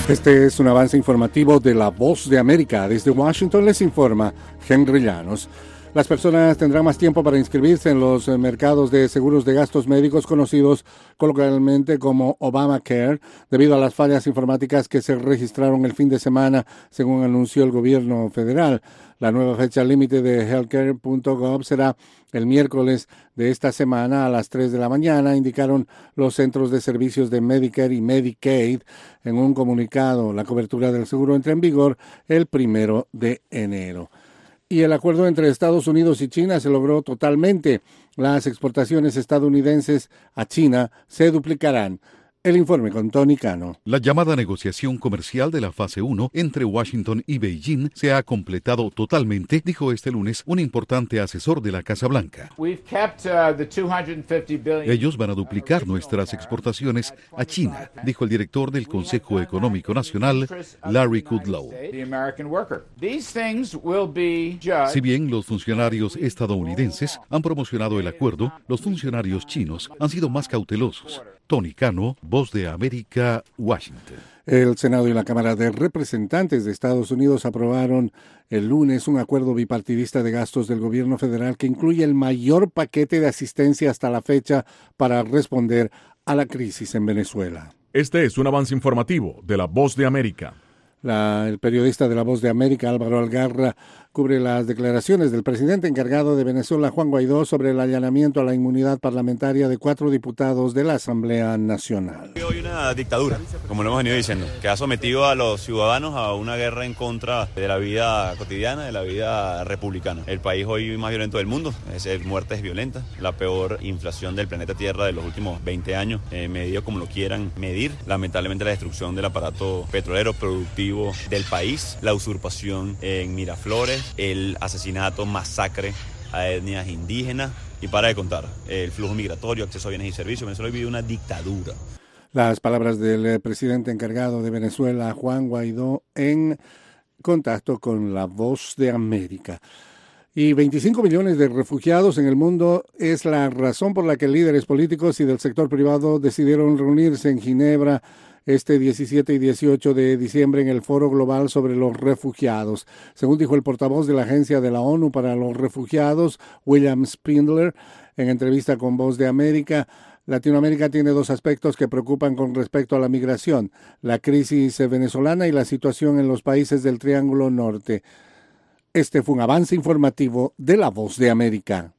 Este es un avance informativo de La Voz de América. Desde Washington les informa Henry Llanos. Las personas tendrán más tiempo para inscribirse en los mercados de seguros de gastos médicos conocidos coloquialmente como Obamacare, debido a las fallas informáticas que se registraron el fin de semana, según anunció el gobierno federal. La nueva fecha límite de healthcare.gov será el miércoles de esta semana a las 3 de la mañana, indicaron los centros de servicios de Medicare y Medicaid en un comunicado. La cobertura del seguro entra en vigor el 1 de enero. Y el acuerdo entre Estados Unidos y China se logró totalmente. Las exportaciones estadounidenses a China se duplicarán. El informe con Tony Cano. La llamada negociación comercial de la fase 1 entre Washington y Beijing se ha completado totalmente, dijo este lunes un importante asesor de la Casa Blanca. Ellos van a duplicar nuestras exportaciones a China, dijo el director del Consejo Económico Nacional, Larry Kudlow. Si bien los funcionarios estadounidenses han promocionado el acuerdo, los funcionarios chinos han sido más cautelosos. Tony Cano, Voz de América, Washington. El Senado y la Cámara de Representantes de Estados Unidos aprobaron el lunes un acuerdo bipartidista de gastos del gobierno federal que incluye el mayor paquete de asistencia hasta la fecha para responder a la crisis en Venezuela. Este es un avance informativo de La Voz de América. El periodista de La Voz de América, Álvaro Algarra, cubre las declaraciones del presidente encargado de Venezuela, Juan Guaidó, sobre el allanamiento a la inmunidad parlamentaria de 4 diputados de la Asamblea Nacional. Hoy una dictadura, como lo hemos venido diciendo, que ha sometido a los ciudadanos a una guerra en contra de la vida cotidiana, de la vida republicana. El país hoy más violento del mundo, muertes violentas, la peor inflación del planeta Tierra de los últimos 20 años, medido como lo quieran medir. Lamentablemente la destrucción del aparato petrolero productivo del país, la usurpación en Miraflores, el asesinato, masacre a etnias indígenas y para de contar, el flujo migratorio, acceso a bienes y servicios. Venezuela vive una dictadura. Las palabras del presidente encargado de Venezuela, Juan Guaidó, en contacto con La Voz de América. Y 25 millones de refugiados en el mundo es la razón por la que líderes políticos y del sector privado decidieron reunirse en Ginebra este 17 y 18 de diciembre en el Foro Global sobre los Refugiados. Según dijo el portavoz de la Agencia de la ONU para los Refugiados, William Spindler, en entrevista con Voz de América, Latinoamérica tiene 2 aspectos que preocupan con respecto a la migración: la crisis venezolana y la situación en los países del Triángulo Norte. Este fue un avance informativo de La Voz de América.